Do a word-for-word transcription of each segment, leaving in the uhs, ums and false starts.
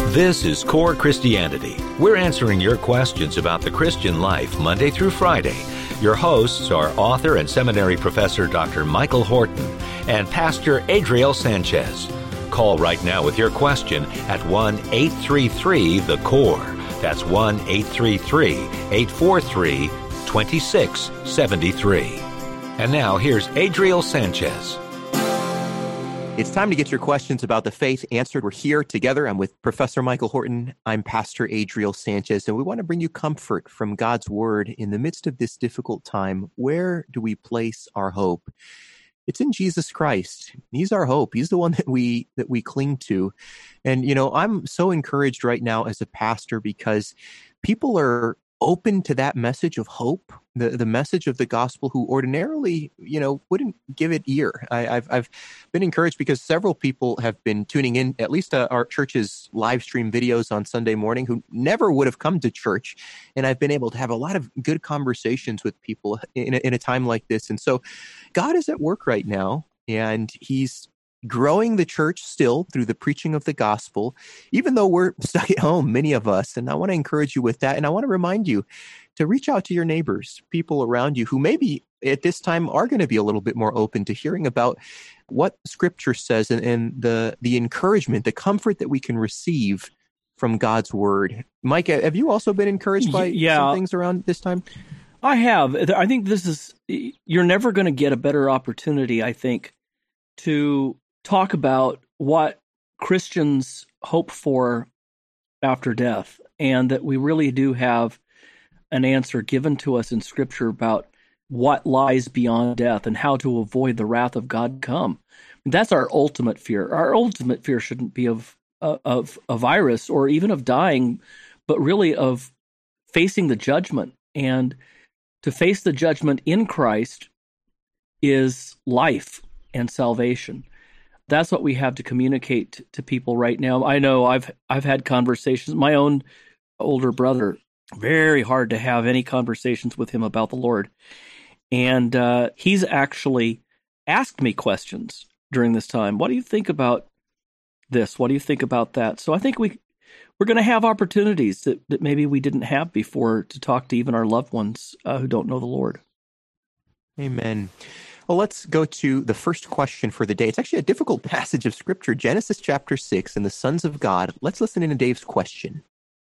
This is Core Christianity. We're answering your questions about the Christian life Monday through Friday. Your hosts are author and seminary professor Doctor Michael Horton and Pastor Adriel Sanchez. Call right now with your question at one eight three three the core. That's one eight three three, eight four three, two six seven three. And now here's Adriel Sanchez. It's time to get your questions about the faith answered. We're here together. I'm with Professor Michael Horton. I'm Pastor Adriel Sanchez, and we want to bring you comfort from God's Word in the midst of this difficult time. Where do we place our hope? It's in Jesus Christ. He's our hope. He's the one that we that we cling to. And, you know, I'm so encouraged right now as a pastor because people are open to that message of hope, the, the message of the gospel, who ordinarily, you know, wouldn't give it ear. I, I've I've been encouraged because several people have been tuning in, at least uh, our church's live stream videos on Sunday morning, who never would have come to church. And I've been able to have a lot of good conversations with people in a, in a time like this. And so God is at work right now, and he's growing the church still through the preaching of the gospel, even though we're stuck at home, many of us. And I want to encourage you with that. And I want to remind you to reach out to your neighbors, people around you who maybe at this time are going to be a little bit more open to hearing about what Scripture says and, and the, the encouragement, the comfort that we can receive from God's Word. Mike, have you also been encouraged by yeah, some things around this time? I have. I think this is, you're never going to get a better opportunity, I think, to talk about what Christians hope for after death, and that we really do have an answer given to us in Scripture about what lies beyond death and how to avoid the wrath of God come. That's our ultimate fear. Our ultimate fear shouldn't be of uh, of a virus or even of dying, but really of facing the judgment. And to face the judgment in Christ is life and salvation. That's what we have to communicate to people right now. I know I've I've had conversations. My own older brother, very hard to have any conversations with him about the Lord. And uh, he's actually asked me questions during this time. What do you think about this? What do you think about that? So I think we, we're going to have opportunities that, that maybe we didn't have before to talk to even our loved ones uh, who don't know the Lord. Amen. Well, let's go to the first question for the day. It's actually a difficult passage of Scripture, Genesis chapter six and the sons of God. Let's listen in to Dave's question.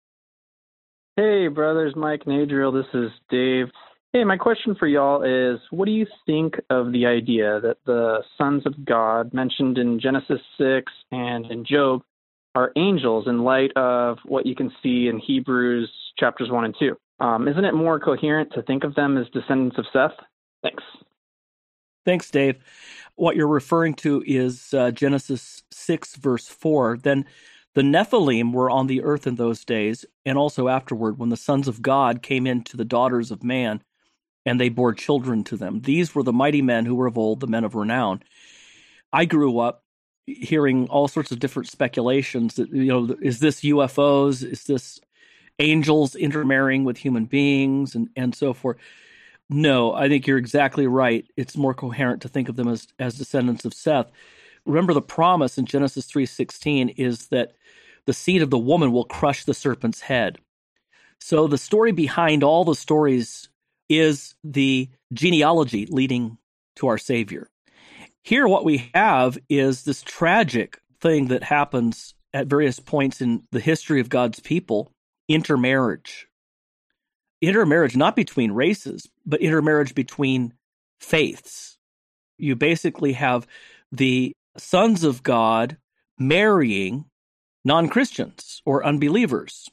Hey, brothers, Mike and Adriel, this is Dave. Hey, my question for y'all is, what do you think of the idea that the sons of God mentioned in Genesis six and in Job are angels in light of what you can see in Hebrews chapters one and two? Um, isn't it more coherent to think of them as descendants of Seth? Thanks. Thanks, Dave. What you're referring to is uh, Genesis six, verse four. Then the Nephilim were on the earth in those days, and also afterward, when the sons of God came in to the daughters of man, and they bore children to them. These were the mighty men who were of old, the men of renown. I grew up hearing all sorts of different speculations that, you know, is this U F Os? Is this angels intermarrying with human beings, and, and so forth? No, I think you're exactly right. It's more coherent to think of them as, as descendants of Seth. Remember, the promise in Genesis three sixteen is that the seed of the woman will crush the serpent's head. So the story behind all the stories is the genealogy leading to our Savior. Here, what we have is this tragic thing that happens at various points in the history of God's people, intermarriage. Intermarriage not between races, but intermarriage between faiths. You basically have the sons of God marrying non-Christians or unbelievers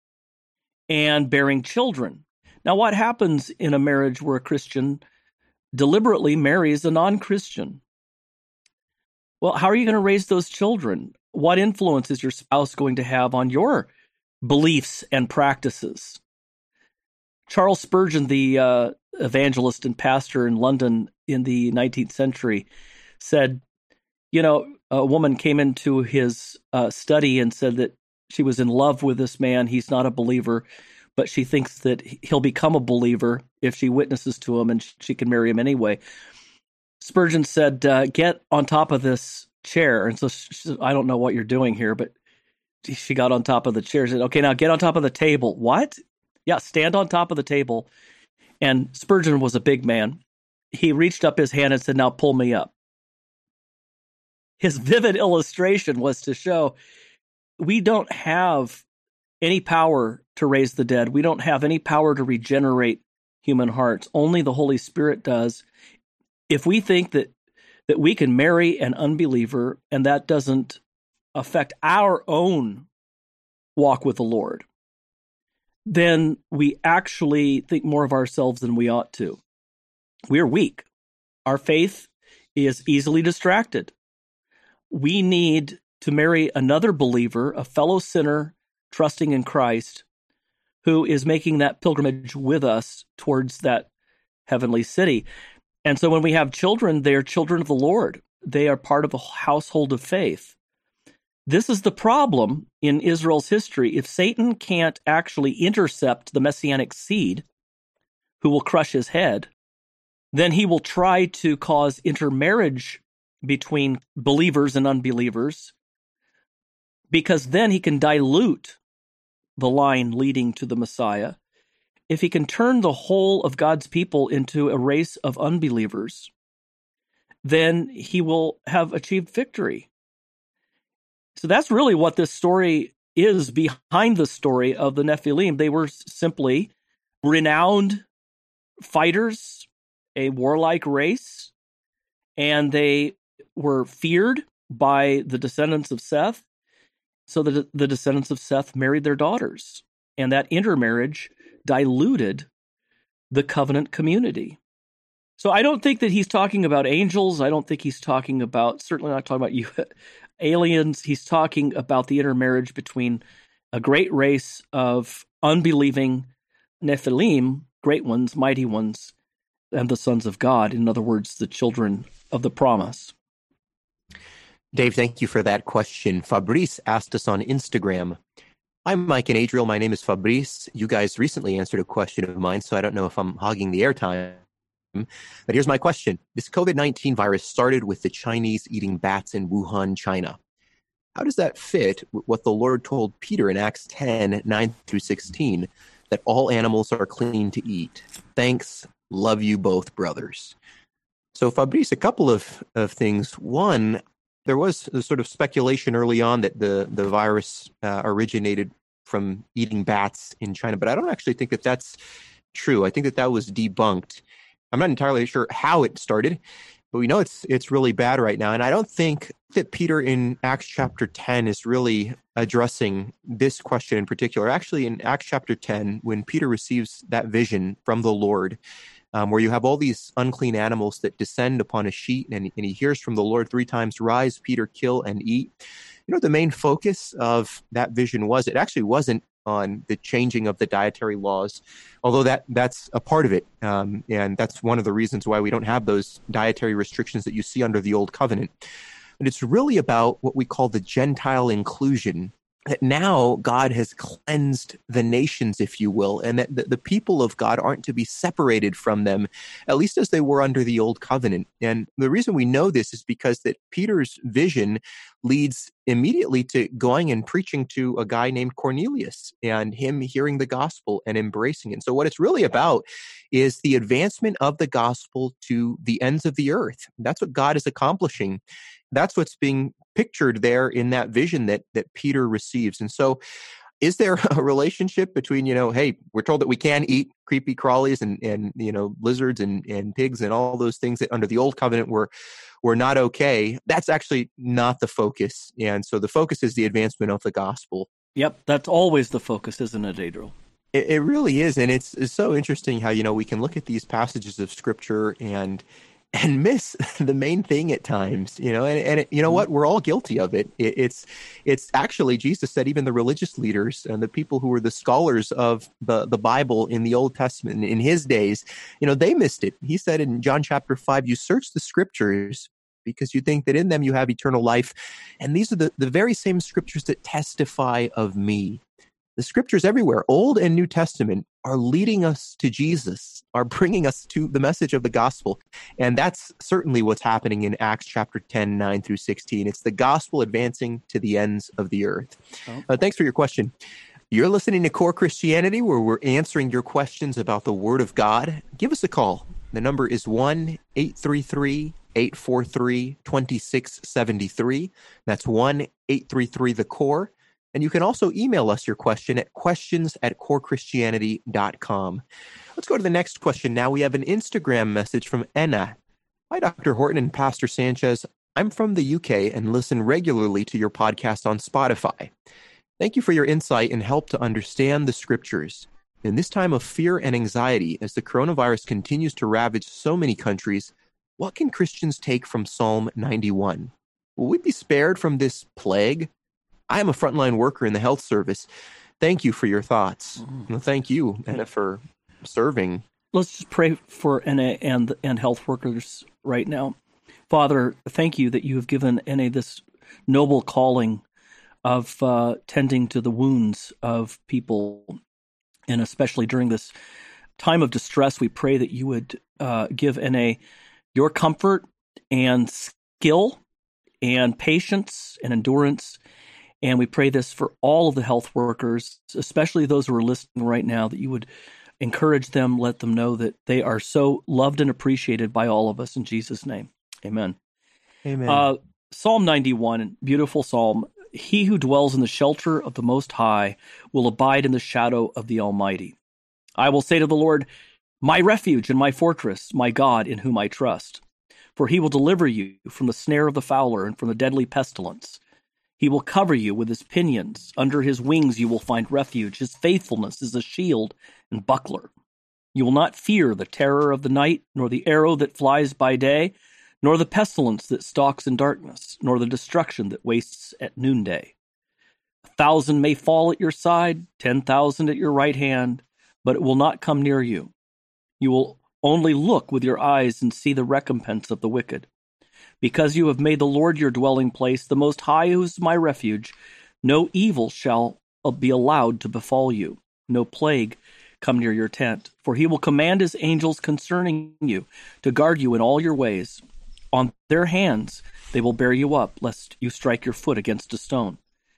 and bearing children. Now, what happens in a marriage where a Christian deliberately marries a non-Christian? Well, how are you going to raise those children? What influence is your spouse going to have on your beliefs and practices? Charles Spurgeon, the uh, evangelist and pastor in London in the nineteenth century, said, you know, a woman came into his uh, study and said that she was in love with this man. He's not a believer, but she thinks that he'll become a believer if she witnesses to him, and she can marry him anyway. Spurgeon said, uh, get on top of this chair. And so she said, I don't know what you're doing here, but she got on top of the chair. She said, okay, now get on top of the table. What? Yeah, stand on top of the table. And Spurgeon was a big man. He reached up his hand and said, now pull me up. His vivid illustration was to show we don't have any power to raise the dead. We don't have any power to regenerate human hearts. Only the Holy Spirit does. If we think that that we can marry an unbeliever and that doesn't affect our own walk with the Lord, then we actually think more of ourselves than we ought to. We're weak. Our faith is easily distracted. We need to marry another believer, a fellow sinner trusting in Christ, who is making that pilgrimage with us towards that heavenly city. And so when we have children, they are children of the Lord. They are part of a household of faith. This is the problem in Israel's history. If Satan can't actually intercept the Messianic seed, who will crush his head, then he will try to cause intermarriage between believers and unbelievers, because then he can dilute the line leading to the Messiah. If he can turn the whole of God's people into a race of unbelievers, then he will have achieved victory. So that's really what this story is behind the story of the Nephilim. They were simply renowned fighters, a warlike race, and they were feared by the descendants of Seth. So the, the descendants of Seth married their daughters, and that intermarriage diluted the covenant community. So I don't think that he's talking about angels. I don't think he's talking about, certainly not talking about you, aliens. He's talking about the intermarriage between a great race of unbelieving Nephilim, great ones, mighty ones, and the sons of God. In other words, the children of the promise. Dave, thank you for that question. Fabrice asked us on Instagram. I'm Mike and Adriel. My name is Fabrice. You guys recently answered a question of mine, so I don't know if I'm hogging the airtime. But here's my question. This covid nineteen virus started with the Chinese eating bats in Wuhan, China. How does that fit with what the Lord told Peter in Acts ten, nine through sixteen, that all animals are clean to eat? Thanks. Love you both, brothers. So, Fabrice, a couple of, of things. One, there was a sort of speculation early on that the, the virus uh, originated from eating bats in China, but I don't actually think that that's true. I think that that was debunked. I'm not entirely sure how it started, but we know it's it's really bad right now. And I don't think that Peter in Acts chapter ten is really addressing this question in particular. Actually, in Acts chapter ten, when Peter receives that vision from the Lord, Um, where you have all these unclean animals that descend upon a sheet, and, and he hears from the Lord three times, rise, Peter, kill, and eat. You know, the main focus of that vision was, it actually wasn't on the changing of the dietary laws, although that that's a part of it. Um, and that's one of the reasons why we don't have those dietary restrictions that you see under the Old Covenant. But it's really about what we call the Gentile inclusion, that now God has cleansed the nations, if you will, and that the, the people of God aren't to be separated from them, at least as they were under the Old Covenant. And the reason we know this is because that Peter's vision leads immediately to going and preaching to a guy named Cornelius, and him hearing the gospel and embracing it. And so what it's really about is the advancement of the gospel to the ends of the earth. That's what God is accomplishing. That's what's being pictured there in that vision that that Peter receives. And so is there a relationship between, you know, hey, we're told that we can eat creepy crawlies and, and you know, lizards and, and pigs and all those things that under the Old Covenant were, were not okay? That's actually not the focus. And so the focus is the advancement of the gospel. Yep, that's always the focus, isn't it, Adriel? It, it really is. And it's, it's so interesting how, you know, we can look at these passages of Scripture and and miss the main thing at times, you know, and, and it, you know what, we're all guilty of it. it. It's, it's actually, Jesus said, even the religious leaders and the people who were the scholars of the, the Bible in the Old Testament in his days, you know, they missed it. He said in John chapter five, you search the Scriptures because you think that in them you have eternal life. And these are the, the very same Scriptures that testify of me. The scriptures everywhere, Old and New Testament, are leading us to Jesus, are bringing us to the message of the gospel. And that's certainly what's happening in Acts chapter ten, nine through sixteen. It's the gospel advancing to the ends of the earth. Oh. Uh, thanks for your question. You're listening to Core Christianity, where we're answering your questions about the Word of God. Give us a call. The number is one eight three three, eight four three, two six seven three. That's one eight three three, the core. And you can also email us your question at questions at core christianity dot com. Let's go to the next question now. We have an Instagram message from Enna. Hi, Doctor Horton and Pastor Sanchez. I'm from the U K and listen regularly to your podcast on Spotify. Thank you for your insight and help to understand the scriptures. In this time of fear and anxiety, as the coronavirus continues to ravage so many countries, what can Christians take from Psalm ninety-one? Will we be spared from this plague? I am a frontline worker in the health service. Thank you for your thoughts. Mm. Well, thank you, Anna, for serving. Let's just pray for N A and, and health workers right now. Father, thank you that you have given N A this noble calling of uh, tending to the wounds of people, and especially during this time of distress, we pray that you would uh, give N A your comfort and skill and patience and endurance. And we pray this for all of the health workers, especially those who are listening right now, that you would encourage them, let them know that they are so loved and appreciated by all of us in Jesus' name. Amen. Amen. Uh, Psalm ninety-one, beautiful psalm. He who dwells in the shelter of the Most High will abide in the shadow of the Almighty. I will say to the Lord, my refuge and my fortress, my God in whom I trust. For he will deliver you from the snare of the fowler and from the deadly pestilence. He will cover you with his pinions. Under his wings you will find refuge. His faithfulness is a shield and buckler. You will not fear the terror of the night, nor the arrow that flies by day, nor the pestilence that stalks in darkness, nor the destruction that wastes at noonday. A thousand may fall at your side, ten thousand at your right hand, but it will not come near you. You will only look with your eyes and see the recompense of the wicked. Because you have made the Lord your dwelling place, the Most High who is my refuge, no evil shall be allowed to befall you, no plague come near your tent. For he will command his angels concerning you to guard you in all your ways. On their hands they will bear you up, lest you strike your foot against a stone.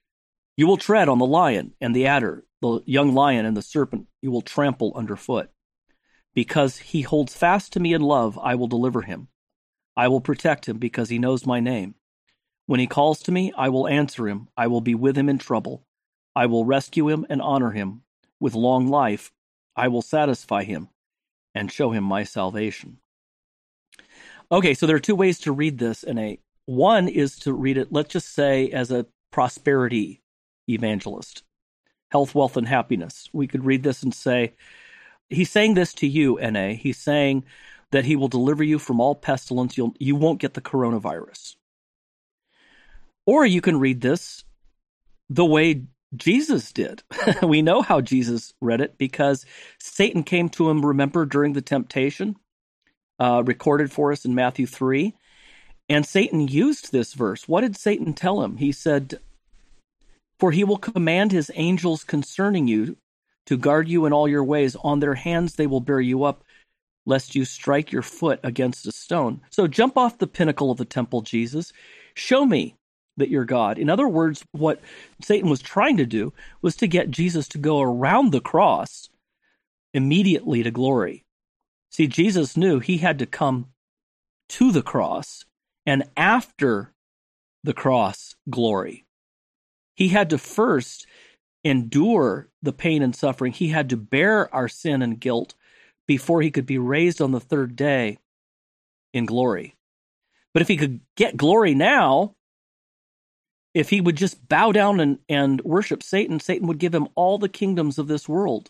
You will tread on the lion and the adder, the young lion and the serpent you will trample underfoot. Because he holds fast to me in love, I will deliver him. I will protect him because he knows my name. When he calls to me, I will answer him. I will be with him in trouble. I will rescue him and honor him. With long life, I will satisfy him and show him my salvation. Okay, so there are two ways to read this. And a one is to read it, let's just say, as a prosperity evangelist. Health, wealth, and happiness. We could read this and say, he's saying this to you, N A. He's saying that he will deliver you from all pestilence. You'll, you won't get the coronavirus. Or you can read this the way Jesus did. We know how Jesus read it because Satan came to him, remember, during the temptation, uh, recorded for us in Matthew three. And Satan used this verse. What did Satan tell him? He said, for he will command his angels concerning you to guard you in all your ways. On their hands they will bear you up, lest you strike your foot against a stone. So jump off the pinnacle of the temple, Jesus. Show me that you're God. In other words, what Satan was trying to do was to get Jesus to go around the cross immediately to glory. See, Jesus knew he had to come to the cross, and after the cross, glory. He had to first endure the pain and suffering. He had to bear our sin and guilt before he could be raised on the third day in glory. But if he could get glory now, if he would just bow down and, and worship Satan, Satan would give him all the kingdoms of this world.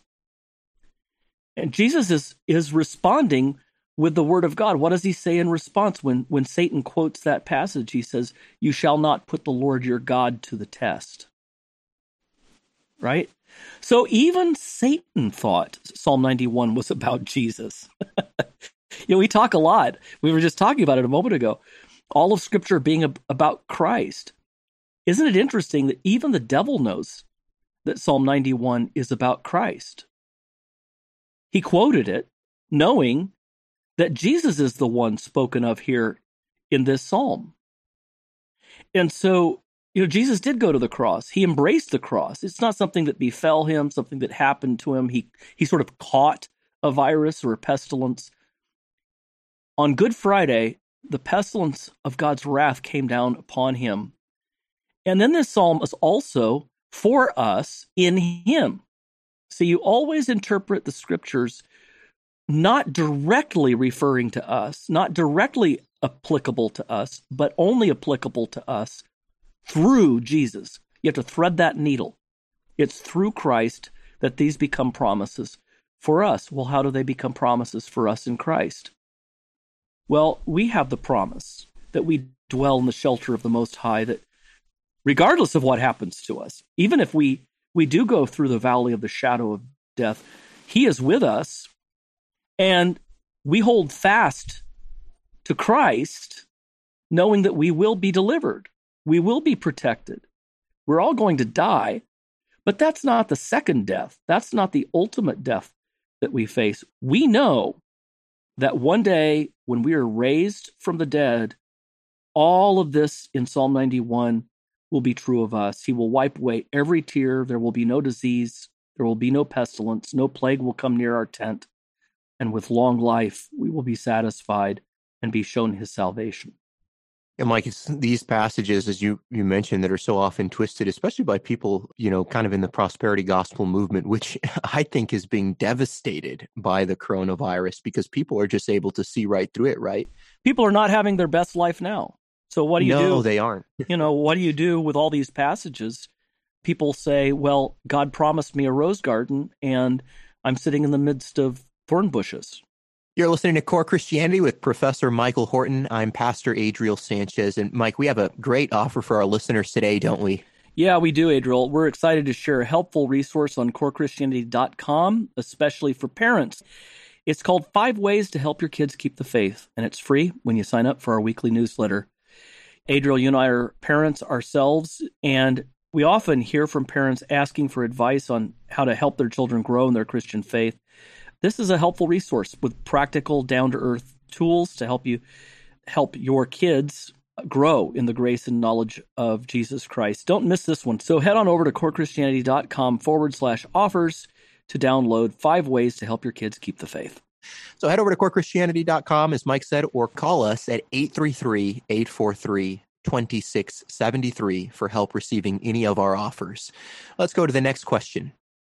And Jesus is, is responding with the word of God. What does he say in response when, when Satan quotes that passage? He says, you shall not put the Lord your God to the test. Right? So even Satan thought Psalm ninety-one was about Jesus. You know, we talk a lot. We were just talking about it a moment ago. All of Scripture being ab- about Christ. Isn't it interesting that even the devil knows that Psalm ninety-one is about Christ. He quoted it knowing that Jesus is the one spoken of here in this psalm. And so, you know, Jesus did go to the cross. He embraced the cross. It's not something that befell him, something that happened to him. He he sort of caught a virus or a pestilence. On Good Friday, the pestilence of God's wrath came down upon him. And then this psalm is also for us in him. So you always interpret the scriptures not directly referring to us, not directly applicable to us, but only applicable to us through Jesus. You have to thread that needle. It's through Christ that these become promises for us. Well, how do they become promises for us in Christ? Well, we have the promise that we dwell in the shelter of the Most High, that regardless of what happens to us, even if we, we do go through the valley of the shadow of death, He is with us, and we hold fast to Christ, knowing that we will be delivered. We will be protected. We're all going to die, but that's not the second death. That's not the ultimate death that we face. We know that one day when we are raised from the dead, all of this in Psalm ninety-one will be true of us. He will wipe away every tear. There will be no disease. There will be no pestilence. No plague will come near our tent. And with long life, we will be satisfied and be shown His salvation. And Mike, it's these passages, as you, you mentioned, that are so often twisted, especially by people, you know, kind of in the prosperity gospel movement, which I think is being devastated by the coronavirus because people are just able to see right through it, right? People are not having their best life now. So what do you no, do? No, they aren't. You know, what do you do with all these passages? People say, well, God promised me a rose garden, and I'm sitting in the midst of thorn bushes. You're listening to Core Christianity with Professor Michael Horton. I'm Pastor Adriel Sanchez. And Mike, we have a great offer for our listeners today, don't we? Yeah, we do, Adriel. We're excited to share a helpful resource on core christianity dot com, especially for parents. It's called Five Ways to Help Your Kids Keep the Faith, and it's free when you sign up for our weekly newsletter. Adriel, you and I are parents ourselves, and we often hear from parents asking for advice on how to help their children grow in their Christian faith. This is a helpful resource with practical, down-to-earth tools to help you help your kids grow in the grace and knowledge of Jesus Christ. Don't miss this one. So head on over to core christianity dot com forward slash offers to download Five Ways to Help Your Kids Keep the Faith. So head over to core christianity dot com, as Mike said, or call us at eight three three, eight four three, two six seven three for help receiving any of our offers. Let's go to the next question.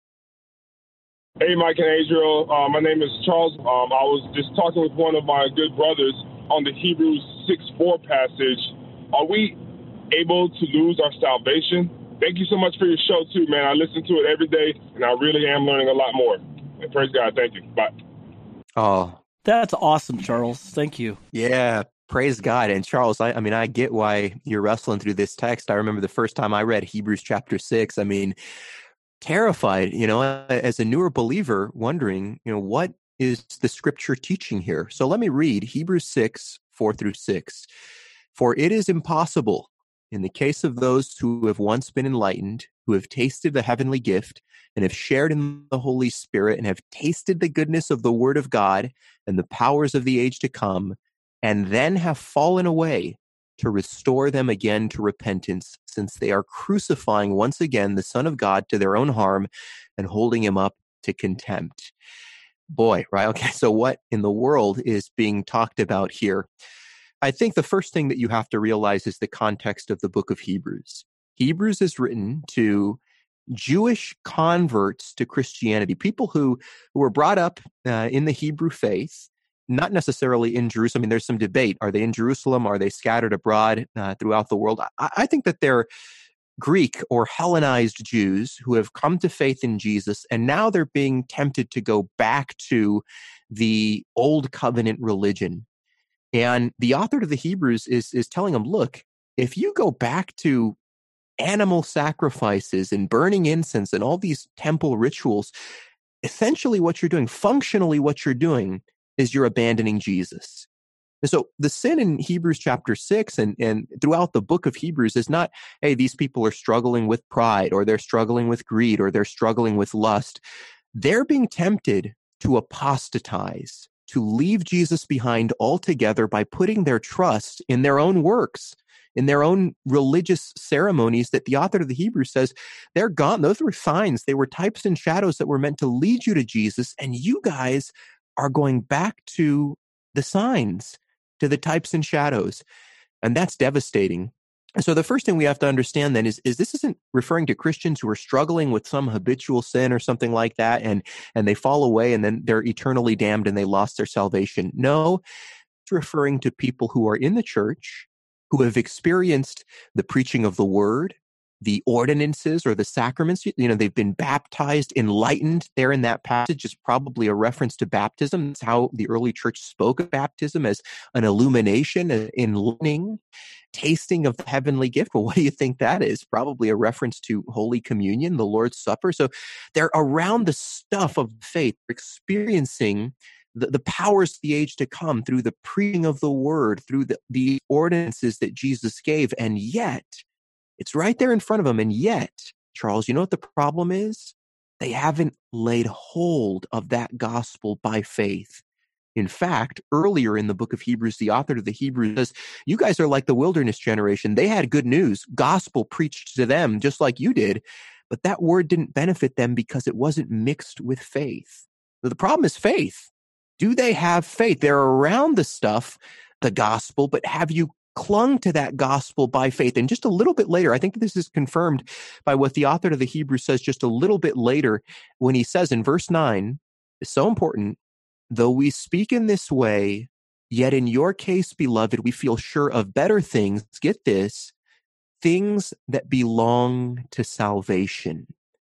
Hey, Mike and Adriel. Uh, my name is Charles. Um, I was just talking with one of my good brothers on the Hebrews six four passage. Are we able to lose our salvation? Thank you so much for your show, too, man. I listen to it every day, and I really am learning a lot more. And praise God. Thank you. Bye. Oh, that's awesome, Charles. Thank you. Yeah. Praise God. And Charles, I, I mean, I get why you're wrestling through this text. I remember the first time I read Hebrews chapter six. I mean, terrified, you know, as a newer believer, wondering, you know, what is the scripture teaching here? So let me read Hebrews six, four through six. For it is impossible in the case of those who have once been enlightened, who have tasted the heavenly gift and have shared in the Holy Spirit and have tasted the goodness of the word of God and the powers of the age to come, and then have fallen away, to restore them again to repentance, since they are crucifying once again the Son of God to their own harm and holding him up to contempt. Boy, right? Okay, so what in the world is being talked about here? I think the first thing that you have to realize is the context of the book of Hebrews. Hebrews is written to Jewish converts to Christianity, people who, who were brought up uh, in the Hebrew faith, not necessarily in Jerusalem. I mean, there's some debate. Are they in Jerusalem? Are they scattered abroad uh, throughout the world? I, I think that they're Greek or Hellenized Jews who have come to faith in Jesus, and now they're being tempted to go back to the old covenant religion. And the author of the Hebrews is, is telling them, look, if you go back to animal sacrifices and burning incense and all these temple rituals, essentially what you're doing, functionally what you're doing, is you're abandoning Jesus. And so the sin in Hebrews chapter six and, and throughout the book of Hebrews is not, hey, these people are struggling with pride, or they're struggling with greed, or they're struggling with lust. They're being tempted to apostatize, to leave Jesus behind altogether by putting their trust in their own works, in their own religious ceremonies that the author of the Hebrews says, they're gone. Those were signs. They were types and shadows that were meant to lead you to Jesus. And you guys are going back to the signs, to the types and shadows. And that's devastating. So the first thing we have to understand then is, is this isn't referring to Christians who are struggling with some habitual sin or something like that, and, and they fall away and then they're eternally damned and they lost their salvation. No, it's referring to people who are in the church, who have experienced the preaching of the word, the ordinances or the sacraments. You know, they've been baptized, enlightened. There in that passage is probably a reference to baptism. It's how the early church spoke of baptism, as an illumination, an enlightening, tasting of the heavenly gift. Well, what do you think that is? Probably a reference to Holy Communion, the Lord's Supper. So they're around the stuff of faith, experiencing the, the powers of the age to come through the preaching of the word, through the, the ordinances that Jesus gave. And yet, it's right there in front of them. And yet, Charles, you know what the problem is? They haven't laid hold of that gospel by faith. In fact, earlier in the book of Hebrews, the author of the Hebrews says, you guys are like the wilderness generation. They had good news, gospel preached to them just like you did, but that word didn't benefit them because it wasn't mixed with faith. So the problem is faith. Do they have faith? They're around the stuff, the gospel, but have you clung to that gospel by faith? And just a little bit later, I think this is confirmed by what the author of the Hebrews says just a little bit later when he says in verse nine, it's so important, though we speak in this way, yet in your case, beloved, we feel sure of better things. Get this, things that belong to salvation.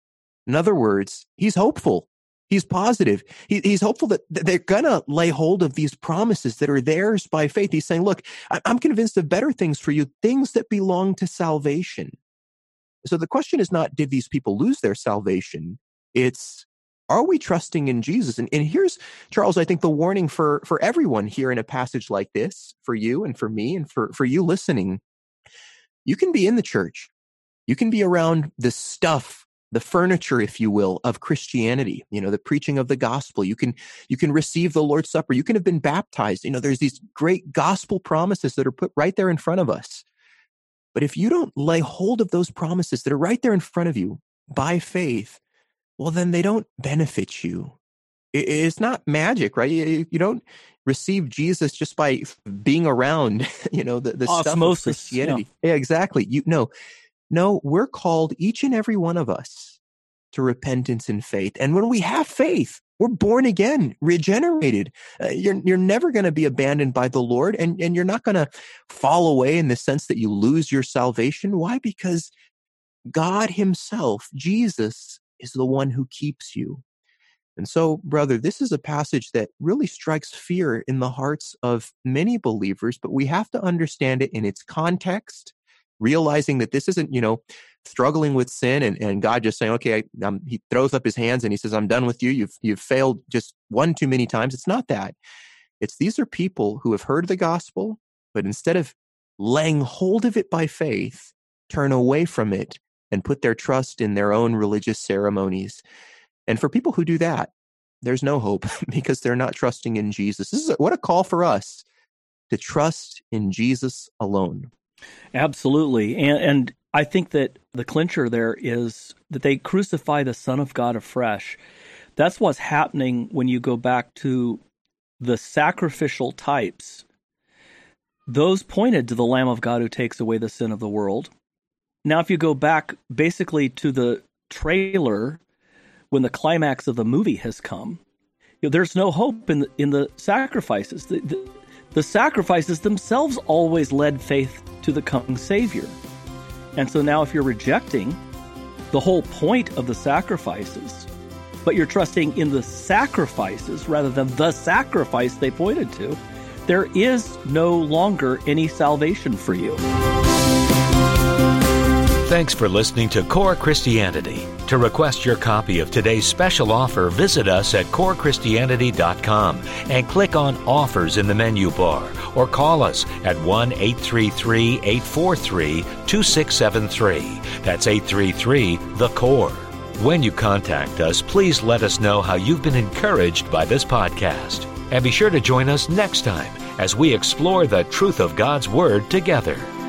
In other words, he's hopeful. He's positive. He, he's hopeful that they're going to lay hold of these promises that are theirs by faith. He's saying, look, I'm convinced of better things for you, things that belong to salvation. So the question is not, did these people lose their salvation? It's, are we trusting in Jesus? And, and here's, Charles, I think the warning for, for everyone here in a passage like this, for you and for me and for, for you listening. You can be in the church. You can be around the stuff, the furniture, if you will, of Christianity, you know, the preaching of the gospel. You can, you can receive the Lord's Supper. You can have been baptized. You know, there's these great gospel promises that are put right there in front of us. But if you don't lay hold of those promises that are right there in front of you by faith, well, then they don't benefit you. It's not magic, right? You don't receive Jesus just by being around, you know, the, the stuff of Christianity. Yeah. yeah, exactly. You know, No, we're called, each and every one of us, to repentance and faith. And when we have faith, we're born again, regenerated. Uh, you're you're never going to be abandoned by the Lord, and, and you're not going to fall away in the sense that you lose your salvation. Why? Because God himself, Jesus, is the one who keeps you. And so, brother, this is a passage that really strikes fear in the hearts of many believers, but we have to understand it in its context, realizing that this isn't, you know, struggling with sin and, and God just saying, okay, I, um, he throws up his hands and he says, I'm done with you. You've, you've failed just one too many times. It's not that. It's these are people who have heard the gospel, but instead of laying hold of it by faith, turn away from it and put their trust in their own religious ceremonies. And for people who do that, there's no hope because they're not trusting in Jesus. This is a, what a call for us to trust in Jesus alone. Absolutely. And, and I think that the clincher there is that they crucify the Son of God afresh. That's what's happening when you go back to the sacrificial types. Those pointed to the Lamb of God who takes away the sin of the world. Now, if you go back basically to the trailer, when the climax of the movie has come, you know, there's no hope in the, in the sacrifices. The, the, the sacrifices themselves always led faith to the coming Savior. And so now if you're rejecting the whole point of the sacrifices, but you're trusting in the sacrifices rather than the sacrifice they pointed to, there is no longer any salvation for you. Thanks for listening to Core Christianity. To request your copy of today's special offer, visit us at core christianity dot com and click on Offers in the menu bar, or call us at one eight three three, eight four three, two six seven three. That's eight three three, the core. When you contact us, please let us know how you've been encouraged by this podcast. And be sure to join us next time as we explore the truth of God's Word together.